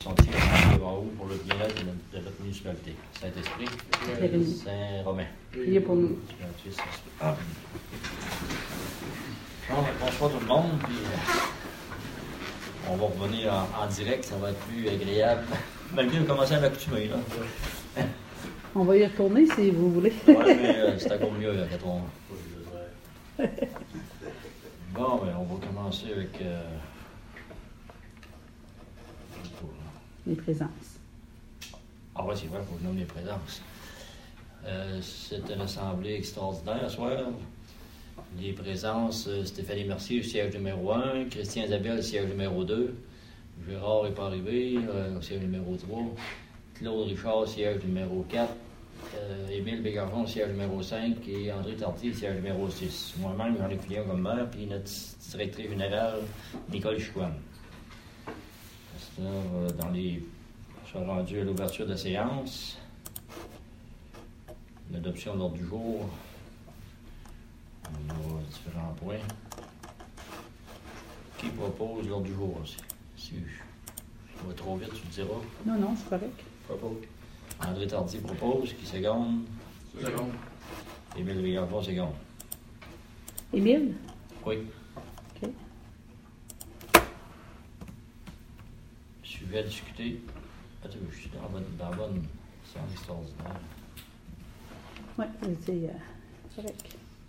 Sentier Saint-Raoult pour le bien-être de notre municipalité. Saint-Esprit, Saint-Romain. Priez pour nous. Bonsoir tout le monde, puis on va revenir en direct, ça va être plus agréable. Malgré de commencer à m'accoutumer, là. On va y retourner si vous voulez. Oui, mais c'est encore mieux à 80 ans. Bon, ben, on va commencer avec Les présences. Ah oui, c'est vrai, il faut que je nomme les présences. C'est une assemblée extraordinaire ce soir. Les présences, Stéphanie Mercier, siège numéro 1, Christian Isabelle, siège numéro 2, Gérard n'est pas arrivé, siège numéro 3, Claude Richard, siège numéro 4, Émile Bégarjon, siège numéro 5, et André Tartier, siège numéro 6. Moi-même, Jean-Luc Fillon comme maire, puis notre directrice générale, Nicole Chicoine. Dans les... Je suis rendu à l'ouverture de la séance. L'adoption de l'ordre du jour. On a différents points. Qui propose l'ordre du jour? Si je vais trop vite, tu le diras. Non, non, c'est correct. Propose. André Tardy propose. Qui seconde? Seconde. Émile Bégarjon, seconde. Émile? Oui. OK. Sujet à discuter. Attends, je suis dans la bonne séance extraordinaire. Oui, c'est correct.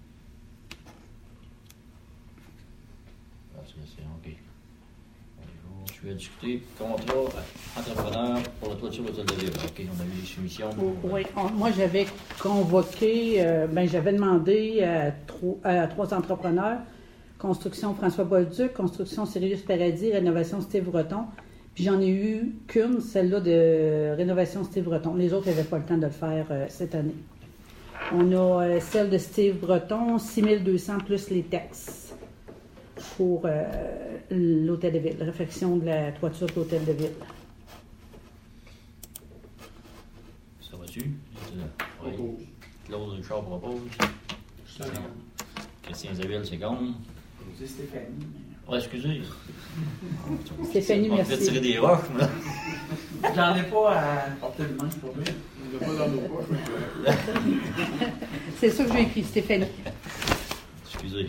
C'est OK. Je vais discuter contrat entrepreneur pour la toiture de l'hôtel de ville. OK, on a eu des soumissions. Oui, moi j'avais convoqué, j'avais demandé à 3 entrepreneurs, Construction François Bolduc, Construction Sirius Paradis, Rénovation Steve Breton. Puis j'en ai eu qu'une, celle-là de Rénovation Steve Breton. Les autres n'avaient pas le temps de le faire cette année. On a celle de Steve Breton, 6200 plus les taxes pour l'hôtel de ville, réfection de la toiture de l'hôtel de ville. Ça va-tu? Oui. Claude Richard propose. Christian Isabelle, seconde. C'est Stéphanie. Oui, excusez. Stéphanie, merci. On fait tirer des roches, là. J'en ai pas à porter le main pour lui. Il n'a pas dans nos poches. C'est ça que j'ai écrit, Stéphanie. Excusez.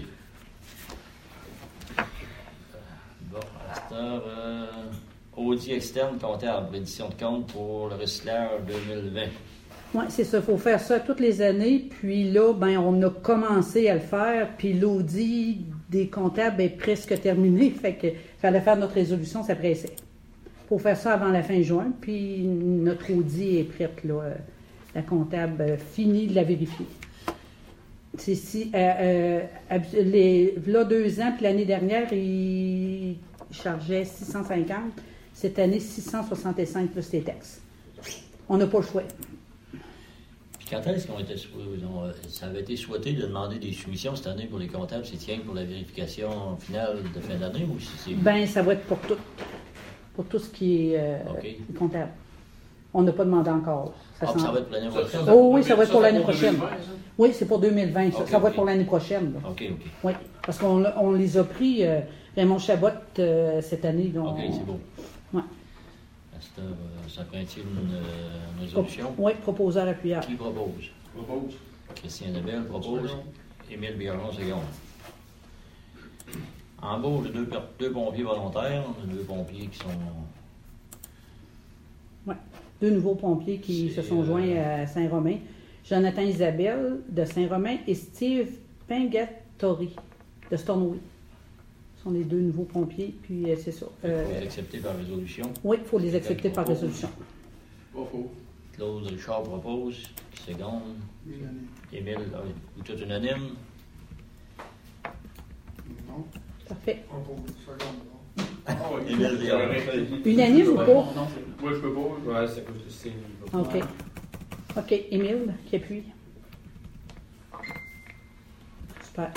Bon, à cette heure, audit externe comptable, édition de compte pour le recyclage 2020. Oui, c'est ça. Il faut faire ça toutes les années. Puis là, on a commencé à le faire. Puis l'audit des comptables est presque terminé. Fait que fallait faire notre résolution, ça pressait. Il faut faire ça avant la fin juin. Puis notre audit est prête, là. La comptable finit de la vérifier. C'est si, là, 2 ans, puis l'année dernière, il chargeait 650. Cette année, 665 plus les taxes. On n'a pas le choix. Puis quand est-ce qu'on était ça avait été souhaité de demander des soumissions cette année pour les comptables, c'est tiens pour la vérification finale de fin d'année ou si c'est... Ça va être pour tout. Pour tout ce qui est comptable. On n'a pas demandé encore. Ça va être pour l'année prochaine? Oh oui, ça va être pour l'année prochaine. Oui, c'est pour 2020. Ça va être pour l'année prochaine. Là. OK. Oui, parce qu'on les a pris, Raymond Chabot, cette année. OK, c'est beau. Oui. Ça prend-il une résolution? Oui, proposeur appuyeur. Qui propose? Propose. Christian Lebel propose. Émile Bégarjon, seconde. Embauche de 2 pompiers volontaires. On a 2 pompiers qui sont... Oui, 2 nouveaux pompiers qui se sont joints à Saint-Romain. Jonathan Isabelle de Saint-Romain et Steve Pingatori de Stornoway. Ce sont les 2 nouveaux pompiers, puis c'est ça. Il faut les accepter par résolution. Oui, il faut les accepter par résolution. Pas faux. Claude Richard propose. Qui seconde? Émile, ou tout unanime? Non. Parfait. Émile Bégarjon. Unanime ou pas? Moi, je peux pas. Ouais, c'est OK. OK, Émile, qui appuie. Super.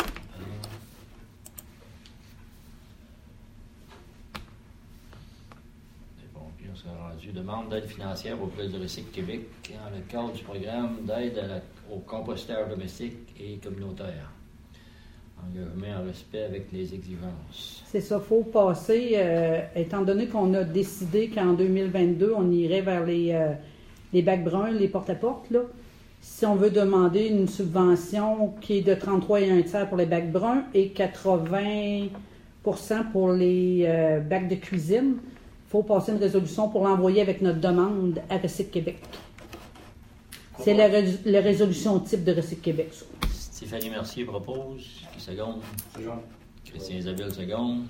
C'est bon, puis on s'est rendu demande d'aide financière auprès du Recycle Québec dans le cadre du programme d'aide au compostage domestique et communautaire. Engagement en respect avec les exigences. C'est ça, il faut passer, étant donné qu'on a décidé qu'en 2022, on irait vers les bacs bruns, les porte-à-porte, là. Si on veut demander une subvention qui est de 33 et 1 tiers pour les bacs bruns et 80% pour les bacs de cuisine, il faut passer une résolution pour l'envoyer avec notre demande à Recyc Québec. C'est la résolution type de Recyc Québec, ça. Stéphanie Mercier propose. Qui seconde? Seconde. Christian Isabelle seconde.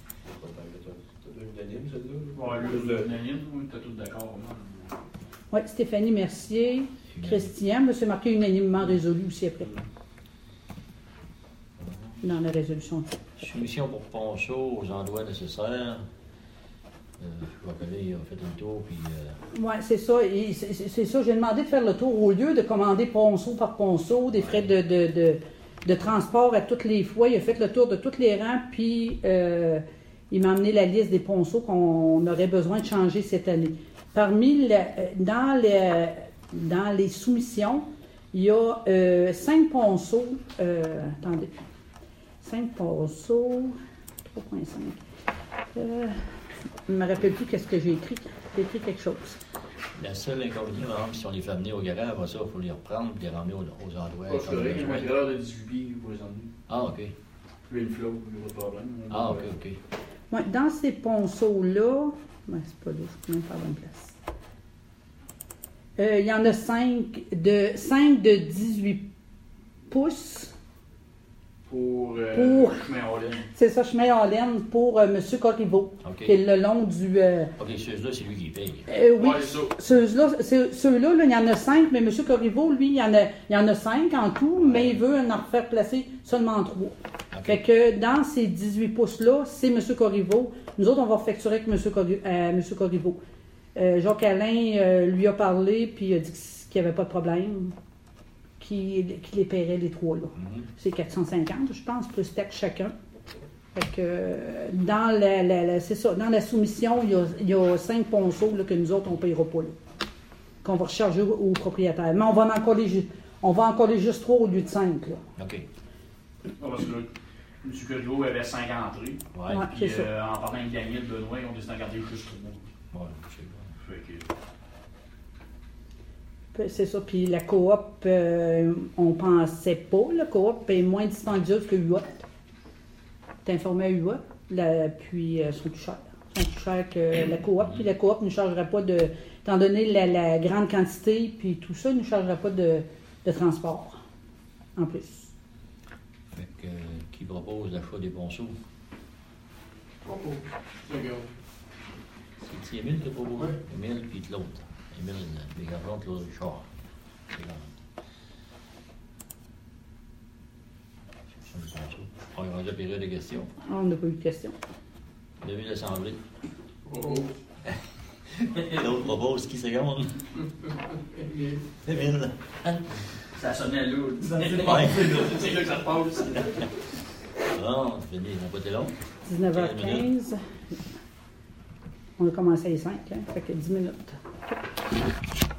C'est unanime, celle-là? Oui, unanime, oui, t'es tous d'accord. Oui, Stéphanie Mercier, Christian, mais c'est marqué unanimement résolu aussi après. Dans la résolution type. Soumission pour Ponceau aux endroits nécessaires. Je vois que là, il a fait un tour, puis... Oui, c'est ça. C'est ça. J'ai demandé de faire le tour au lieu de commander ponceau par ponceau, des frais de transport à toutes les fois. Il a fait le tour de tous les rangs, puis il m'a amené la liste des ponceaux qu'on aurait besoin de changer cette année. Dans les soumissions, il y a 5 ponceaux. Attendez. 5 ponceaux. 3,5. Je ne me rappelle plus qu'est-ce que j'ai écrit. J'ai écrit quelque chose. La seule inconvénient, par exemple, si on les fait amener au garage, après ça, il faut les reprendre et les ramener aux endroits. Pas correct, il y a un grade de 18 billes pour les emmener. Ah, OK. Puis une flotte, il n'y a pas de problème. Ah, OK. Ouais, dans ces ponceaux-là, c'est pas là, je peux même faire bonne place. Il y en a 5 de 18 pouces. Pour chemin en laine. C'est ça, chemin en laine pour M. Corriveau, OK. qui est le long du... OK, ceux-là, c'est lui qui paye. Oui, Ouais, ceux-là, là, il y en a 5, mais M. Corriveau, lui, il y en a 5 en tout, mais il veut en refaire placer seulement 3. OK. Fait que dans ces 18 pouces-là, c'est M. Corriveau. Nous autres, on va facturer avec M. Corriveau. Jacques-Alain lui a parlé, puis il a dit qu'il n'y avait pas de problème, qu'il les paierait les 3 là. Mhm. C'est 450, je pense, plus taxe chacun. Fait que dans c'est ça, dans la soumission, il y a 5 ponceaux là, que nous autres, on ne payera pas là, qu'on va recharger aux propriétaires. Mais on va en coller juste 3 au lieu de 5. Là. OK. Parce que là, M. Corriveau avait 5 entrées. Ouais. Ouais. Puis C'est ça. en parlant avec Daniel Benoît, on décide d'en garder juste 3. Ouais, je sais pas. Fait que... C'est ça. Puis la coop, on pensait pas. La coop est moins dispendieuse que UOT. T'es informé à UOT, puis sont plus chers. Sont plus chers que la coop. Puis la coop ne chargerait pas de... Étant donné la grande quantité, puis tout ça, ne chargerait pas de transport. En plus. Fait que, qui propose l'achat des ponceaux? C'est Émile qui a proposé? Ouais. Émile, puis l'autre. Émile, les garçons, l'autre, Richard. On est rendu à la période de questions. On n'a pas eu de questions. Levez l'Assemblée. L'autre propose qui seconde? Émile. Ça sonnait lourd. Ouais. C'est là que ça se passe. Bon, c'est fini, on n'a pas été long. 19h15. On a commencé à les 5, hein? Fait que 10 minutes.